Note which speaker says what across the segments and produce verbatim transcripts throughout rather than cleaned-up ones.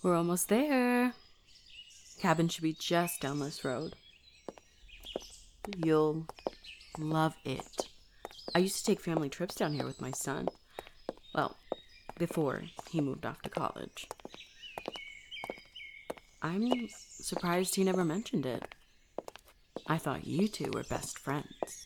Speaker 1: We're almost there. Cabin should be just down this road. You'll love it. I used to take family trips down here with my son. Well, before he moved off to college. I'm surprised he never mentioned it. I thought you two were best friends.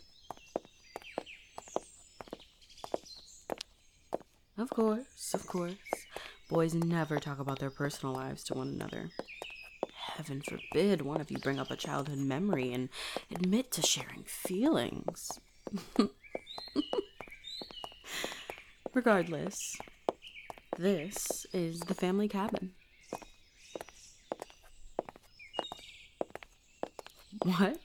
Speaker 1: Of course, of course. Boys never talk about their personal lives to one another. Heaven forbid one of you bring up a childhood memory and admit to sharing feelings. Regardless, this is the family cabin. What?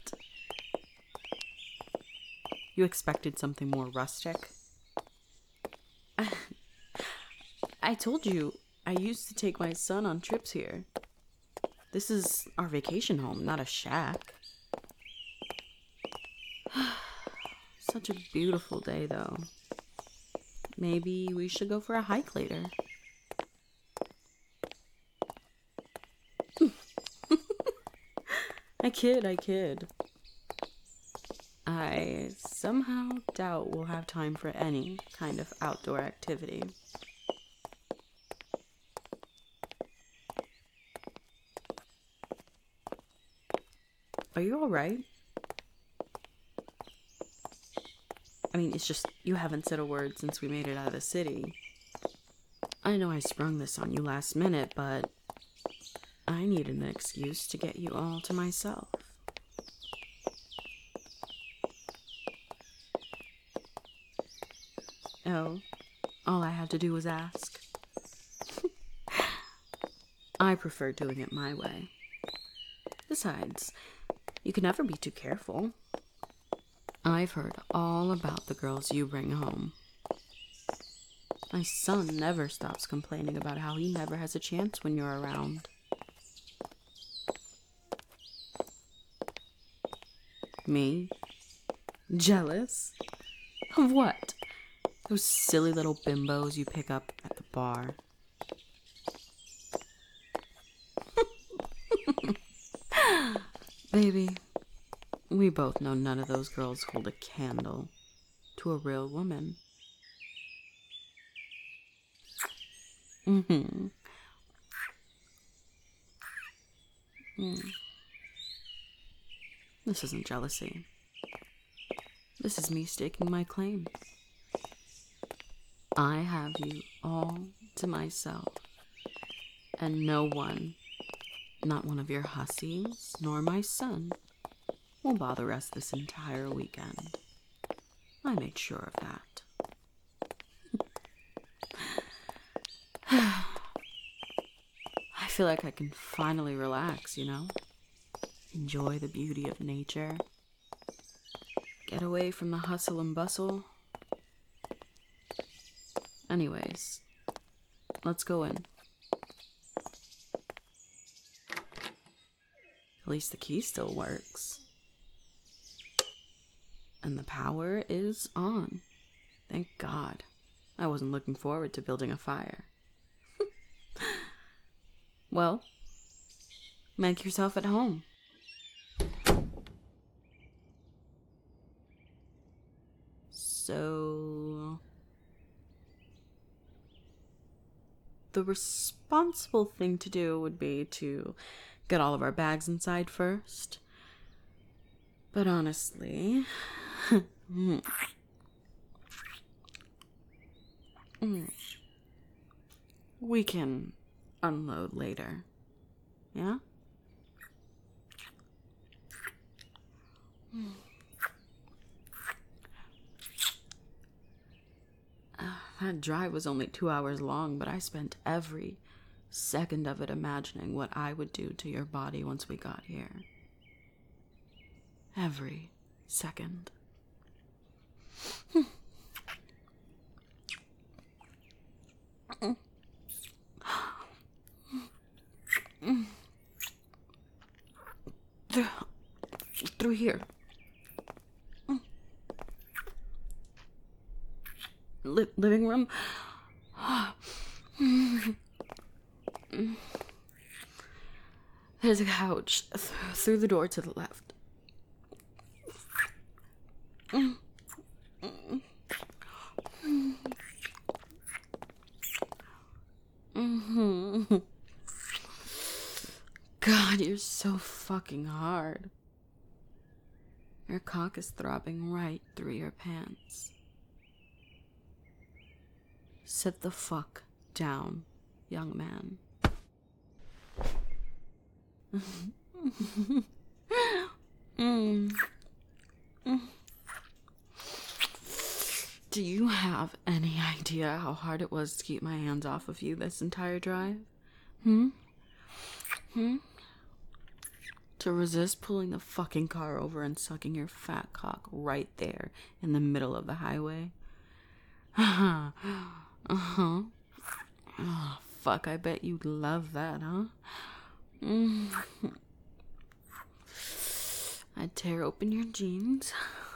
Speaker 1: You expected something more rustic? I, I told you, I used to take my son on trips here. This is our vacation home, not a shack. Such a beautiful day, though. Maybe we should go for a hike later. I kid, I kid. I somehow doubt we'll have time for any kind of outdoor activity. Are you alright? I mean, it's just you haven't said a word since we made it out of the city. I know I sprung this on you last minute, but I need an excuse to get you all to myself. Oh, all I had to do was ask. I prefer doing it my way. Besides, you can never be too careful. I've heard all about the girls you bring home. My son never stops complaining about how he never has a chance when you're around. Me? Jealous? Of what? Those silly little bimbos you pick up at the bar. Baby, we both know none of those girls hold a candle to a real woman. Mm-hmm. Mm. This isn't jealousy. This is me staking my claim. I have you all to myself, and no one, not one of your hussies, nor my son, will bother us this entire weekend. I made sure of that. I feel like I can finally relax, you know? Enjoy the beauty of nature. Get away from the hustle and bustle. Anyways, let's go in. At least the key still works. And the power is on. Thank God. I wasn't looking forward to building a fire. Well, make yourself at home. So, the responsible thing to do would be to get all of our bags inside first. But honestly, mm, mm, we can unload later. Yeah? Mm. Uh, that drive was only two hours long, but I spent every second of it imagining what I would do to your body once we got here. Every second. Through, through here. Li- living room. There's a couch th- through the door to the left. God, you're so fucking hard. Your cock is throbbing right through your pants. Sit the fuck down, young man. mm. Do you have any idea how hard it was to keep my hands off of you this entire drive? Hmm? Hmm? To resist pulling the fucking car over and sucking your fat cock right there in the middle of the highway? Uh-huh. Uh-huh. Oh, fuck, I bet you'd love that, huh? Mm. I'd tear open your jeans,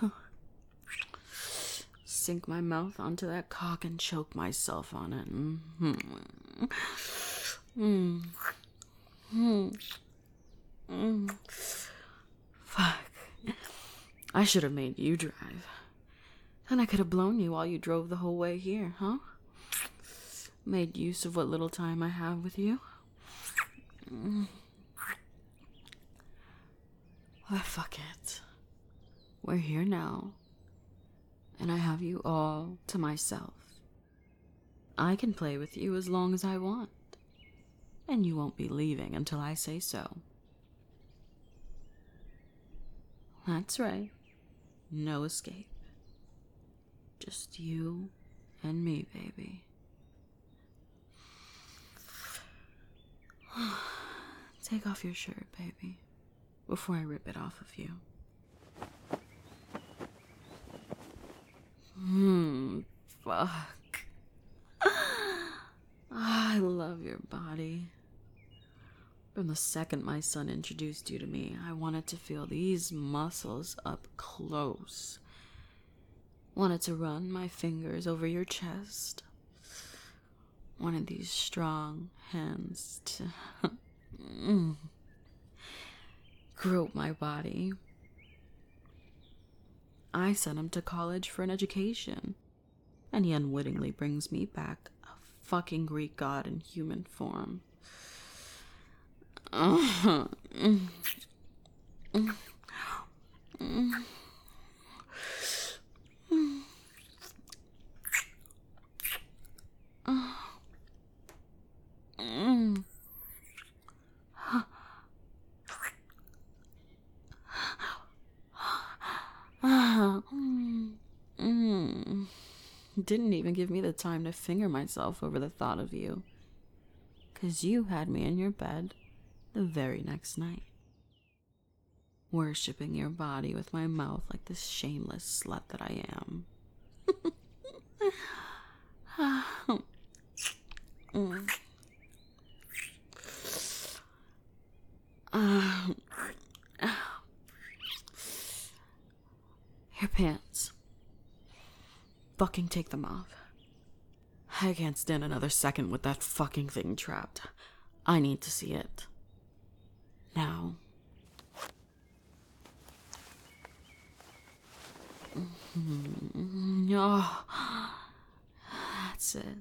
Speaker 1: sink my mouth onto that cock and choke myself on it. Mm-hmm. Mm. Mm. Mm. Fuck. I should have made you drive. Then I could have blown you while you drove the whole way here, huh? Made use of what little time I have with you. Mm. Well, fuck it. We're here now. And I have you all to myself. I can play with you as long as I want. And you won't be leaving until I say so. That's right. No escape. Just you and me, baby. Take off your shirt, baby, before I rip it off of you. Hmm, fuck. I love your body. From the second my son introduced you to me, I wanted to feel these muscles up close. Wanted to run my fingers over your chest. Wanted these strong hands to grope my body. I sent him to college for an education, and he unwittingly brings me back a fucking Greek god in human form. Uh-huh. Mm. Mm. Mm. Mm. Mm. Mm. Didn't even give me the time to finger myself over the thought of you. 'Cause you had me in your bed the very next night. Worshipping your body with my mouth like the shameless slut that I am. mm. uh, your pants. Fucking take them off. I can't stand another second with that fucking thing trapped. I need to see it. Now. Mm-hmm. Oh, that's it.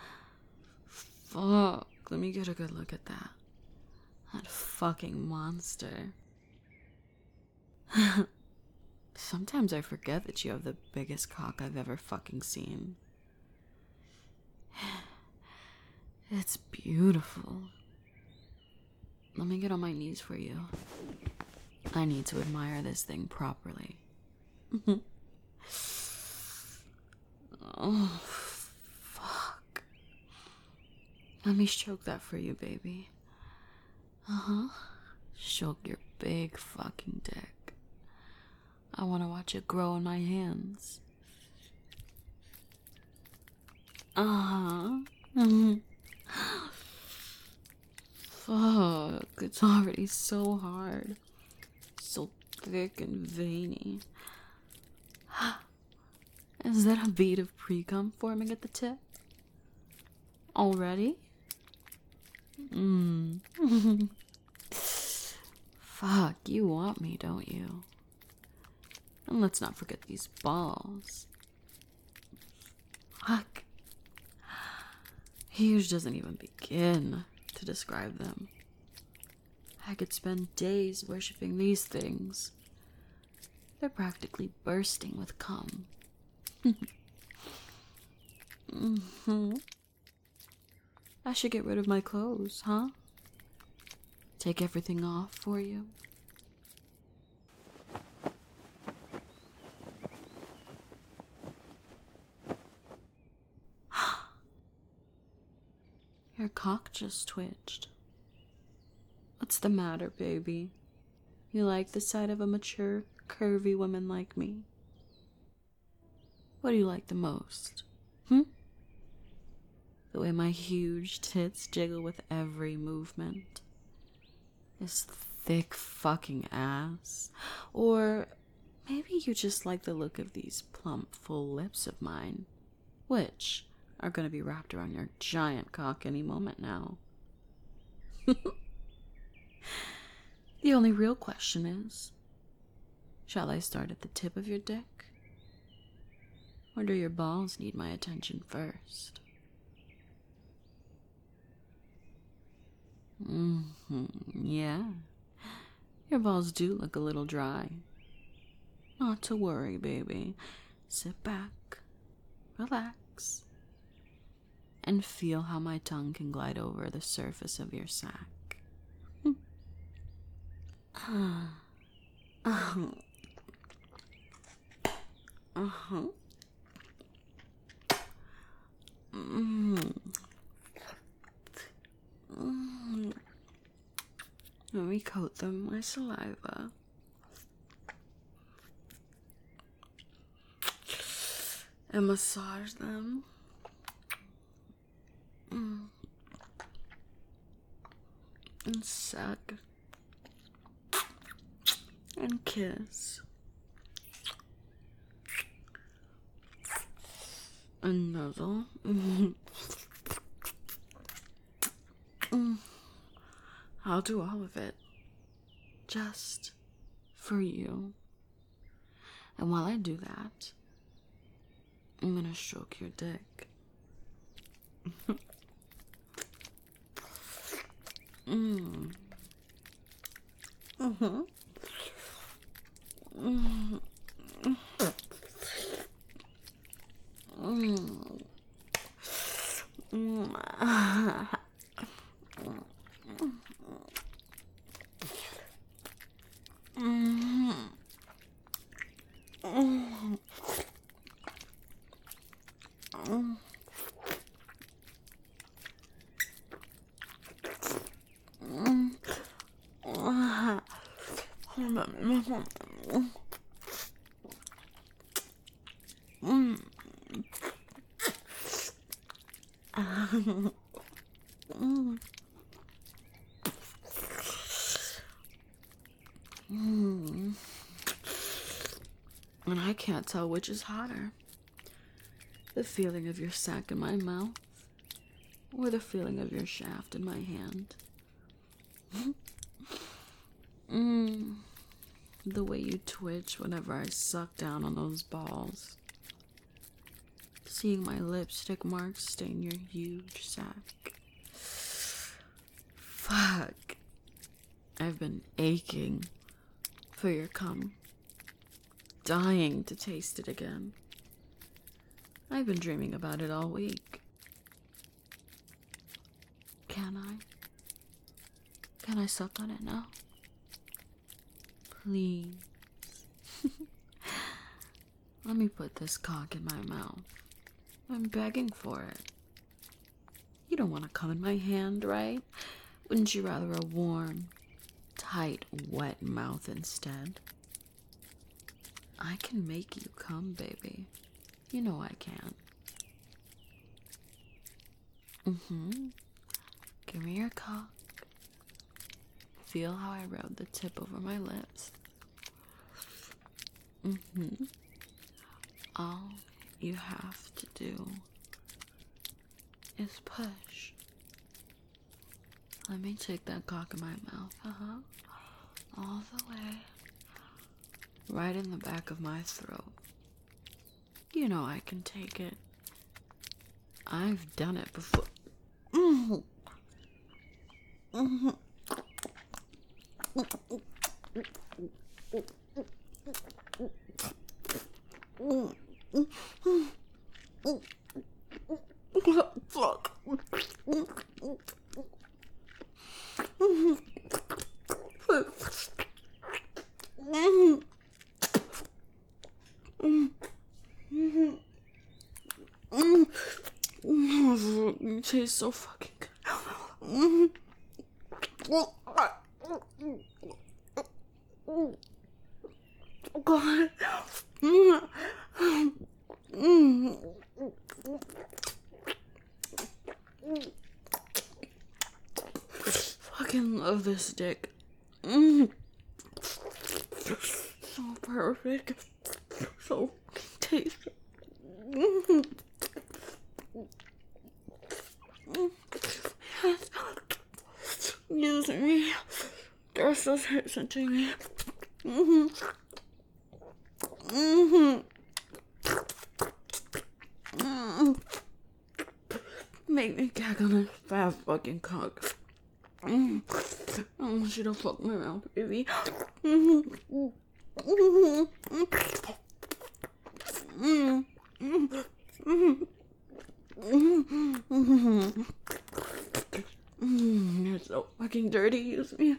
Speaker 1: Fuck. Let me get a good look at that. That fucking monster. Sometimes I forget that you have the biggest cock I've ever fucking seen. It's beautiful. Let me get on my knees for you. I need to admire this thing properly. Oh, fuck. Let me stroke that for you, baby. Uh-huh. Stroke your big fucking dick. I want to watch it grow in my hands. Uh-huh. Mm-hmm. Fuck, it's already so hard. So thick and veiny. Is that a bead of pre-cum forming at the tip? Already? Mm. Fuck, you want me, don't you? And let's not forget these balls. Fuck. Huge doesn't even begin to describe them. I could spend days worshipping these things. They're practically bursting with cum. Mm-hmm. I should get rid of my clothes, huh? Take everything off for you. Your cock just twitched. What's the matter, baby? You like the sight of a mature, curvy woman like me? What do you like the most? Hmm? The way my huge tits jiggle with every movement? This thick fucking ass? Or maybe you just like the look of these plump, full lips of mine, which are gonna be wrapped around your giant cock any moment now. The only real question is, shall I start at the tip of your dick? Or do your balls need my attention first? Mm-hmm, yeah. Your balls do look a little dry. Not to worry, baby. Sit back, relax, and feel how my tongue can glide over the surface of your sack. Uh-huh. Uh-huh. Mm. Mm. Let me coat them with my saliva. And massage them. Mm. And suck. And kiss. And nuzzle. Mm. Mm. I'll do all of it. Just for you. And while I do that, I'm gonna stroke your dick. Mm. Mm-hmm. Mm. Mm. Mm. And I can't tell which is hotter. The feeling of your sack in my mouth, or the feeling of your shaft in my hand. mm, the way you twitch whenever I suck down on those balls. Seeing my lipstick marks stain your huge sack. Fuck. I've been aching for your cum. Dying to taste it again. I've been dreaming about it all week. Can I? Can I suck on it now? Please. Let me put this cock in my mouth. I'm begging for it. You don't want to come in my hand, right? Wouldn't you rather a warm, tight, wet mouth instead? I can make you come, baby. You know I can. Mm-hmm. Give me your cock. Feel how I rub the tip over my lips. Mm-hmm. All you have to do is push. Let me take that cock in my mouth. Uh-huh. All the way. Right in the back of my throat. You know I can take it. I've done it before. Mm-hmm. Mm-hmm. Fuck. It tastes so fucking good. God. Fucking love this dick. So perfect. So tasty. Excuse me. They're so touching me. Mm-hmm. Mm-hmm. Mm-hmm. Make me gag on a fat fucking cock. Mm. I want you to fuck my mouth, baby. Mm-hmm. Mm-hmm. Mm-hmm. Mm-hmm. Mm-hmm. Mm, you're so fucking dirty, use me.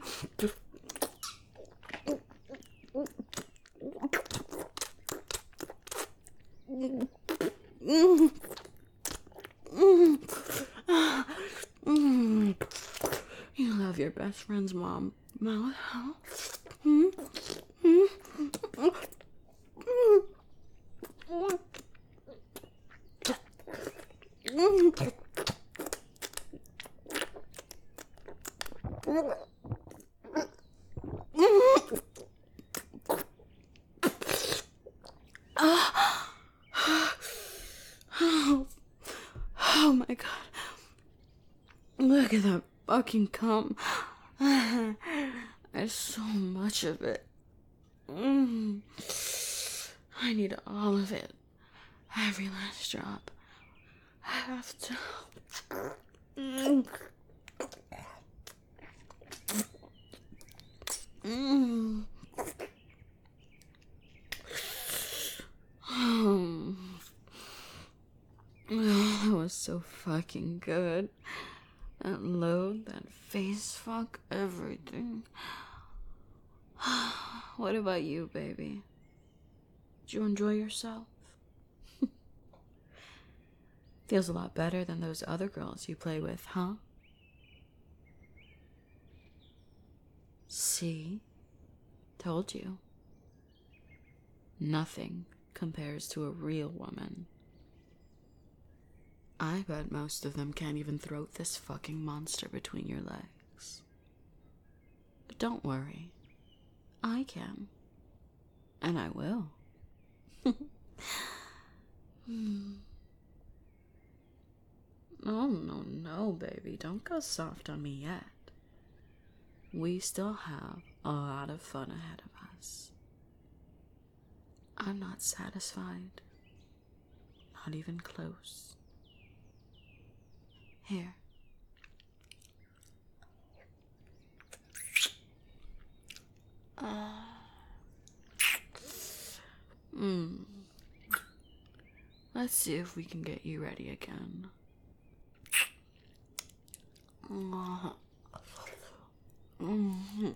Speaker 1: Mm. Mm. Mm. You love your best friend's mom mouth, huh? Mm. Mm. Mm. Mm. Oh, oh my god. Look at that fucking cum. There's so much of it. Mm. I need all of it. Every last drop. I have to. Mm. Mm. Oh. Oh, that was so fucking good. That load, that face fuck, everything. What about you, baby? Did you enjoy yourself? Feels a lot better than those other girls you play with, huh? See? Told you. Nothing compares to a real woman. I bet most of them can't even throat this fucking monster between your legs. But don't worry. I can. And I will. hmm. Oh, no, no, baby. Don't go soft on me yet. We still have a lot of fun ahead of us. I'm not satisfied. Not even close. Here. Uh, mm. Let's see if we can get you ready again. Uh, mm-hmm.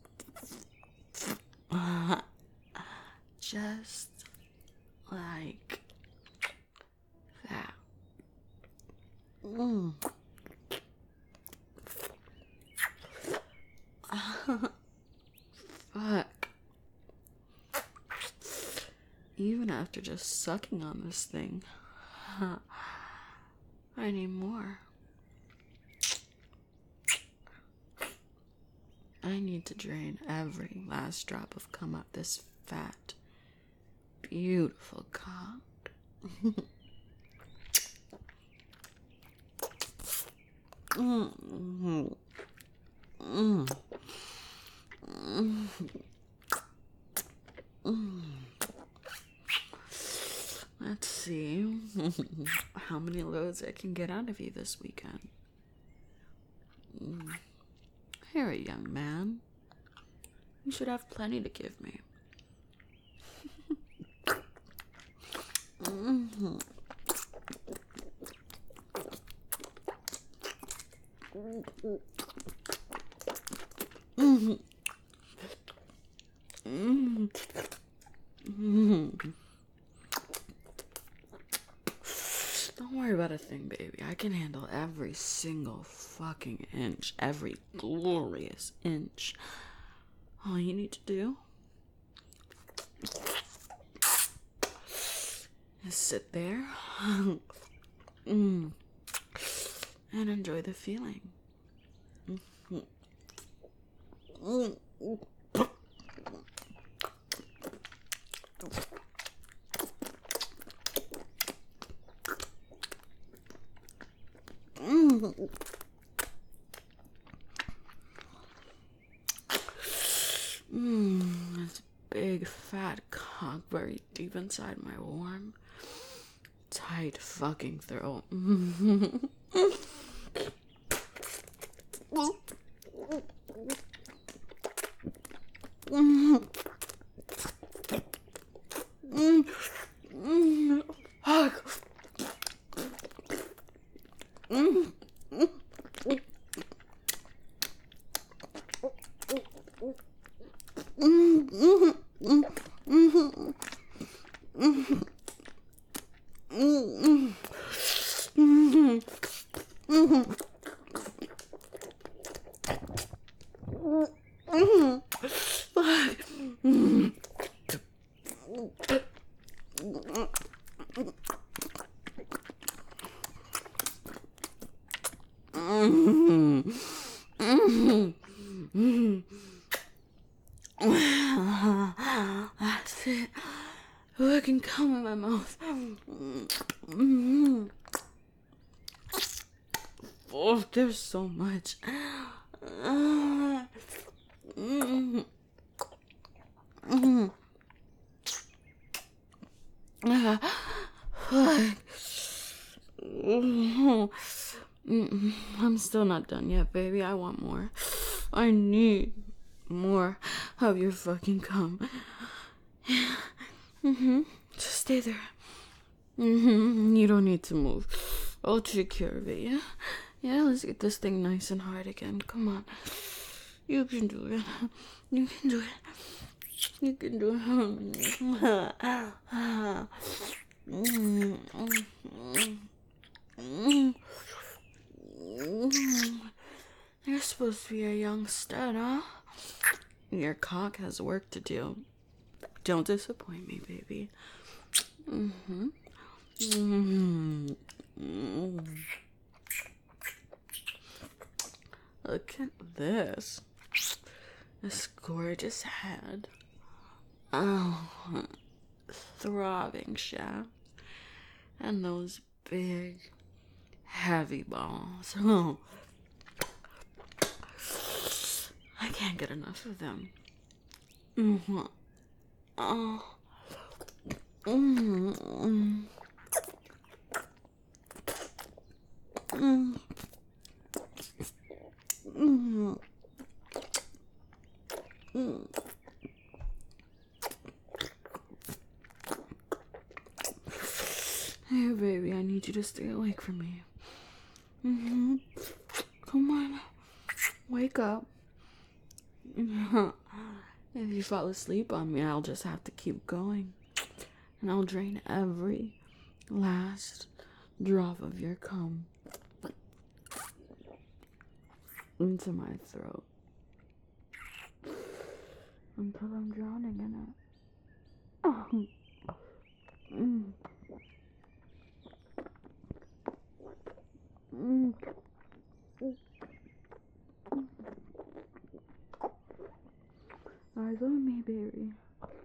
Speaker 1: uh, just like that. Mm. Fuck. Even after just sucking on this thing, I need more. I need to drain every last drop of cum out this fat, beautiful cock. Mm-hmm. Mm. Mm. Mm. Let's see how many loads I can get out of you this weekend. Mm. You're a young man. You should have plenty to give me. Mm-hmm. Mm-hmm. Mm-hmm. Mm-hmm. Don't worry about a thing, baby. I can handle every single fucking inch. Every glorious inch. All you need to do is sit there mm, and enjoy the feeling. Mm-hmm. Mm-hmm. Mm. Mm, this big fat cock buried deep inside my warm, tight fucking throat. Mm. Mm. Mm. Fuck. Mm. That's it. Oh, I can come in my mouth. Oh, there's so much. I'm still not done yet, baby. I want more. I need more of your fucking cum. Mm-hmm. Just stay there. Mm-hmm. You don't need to move. I'll take care of it, yeah? Yeah, let's get this thing nice and hard again. Come on. You can do it. You can do it. You can do it. You're supposed to be a young stud, huh? Your cock has work to do. Don't disappoint me, baby. Mm-hmm. Mm-hmm. Mm-hmm. Look at this. This gorgeous head. Oh, throbbing shaft. And those big, heavy balls. Oh. I can't get enough of them. Mm-hmm. Oh. Mm-hmm. Mm-hmm. Mm-hmm. Mm. Hey, baby, I need you to stay awake for me. Mm-hmm. Come on. Wake up. If you fall asleep on me, I'll just have to keep going. And I'll drain every last drop of your cum into my throat until I'm drowning in it. Oh. Mm. Mm. Eyes on me, baby.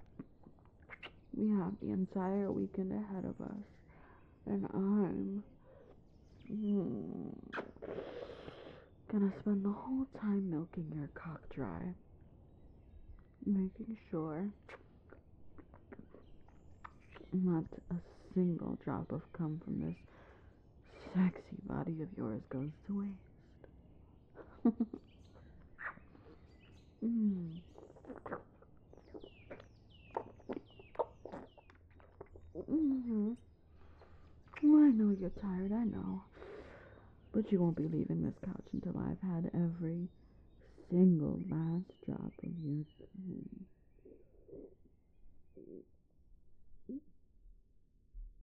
Speaker 1: We have the entire weekend ahead of us, and I'm mm, gonna spend the whole time milking your cock dry, making sure not a single drop of cum from this sexy body of yours goes to waste. mm. Mm-hmm. Well, I know you're tired, I know. But you won't be leaving this couch until I've had every single last drop of your cum.